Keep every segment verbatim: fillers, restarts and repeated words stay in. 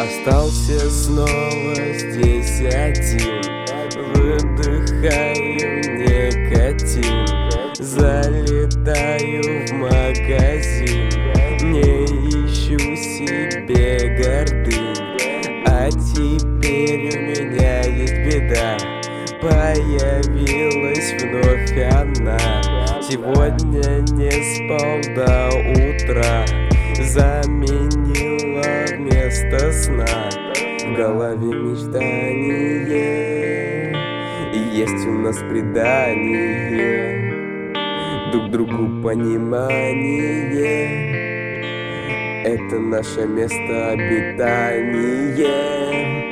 Остался снова здесь один, выдыхаю никотин, залетаю в магазин, не ищу себе гордынь. А теперь у меня есть беда, появилась вновь она. Сегодня не спал до утра, заменила вместо сна. В голове мечтание, и есть у нас предание, друг другу понимание. Это наше место обитания.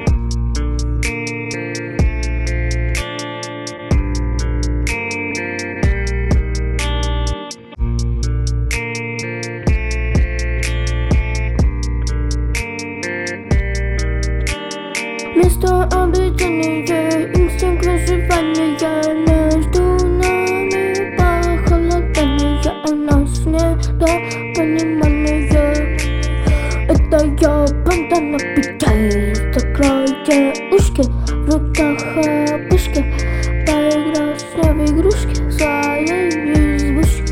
Место обитания, инстинкт выживания. Между нами похолодание, у нас недопонимание. Это я, банда на пите, закройте ушки, в руках опышки, поиграл с ней в игрушки своей избушки.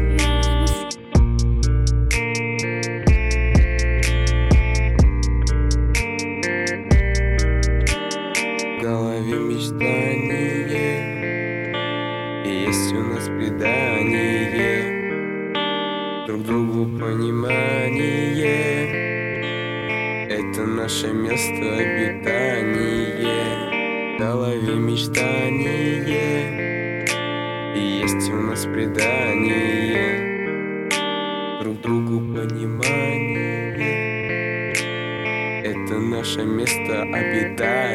В голове мечтание, и есть у нас предание, друг другу понимание. Это наше место обитания. В голове мечтание, и есть у нас предание, друг другу понимание. Это наше место обитания.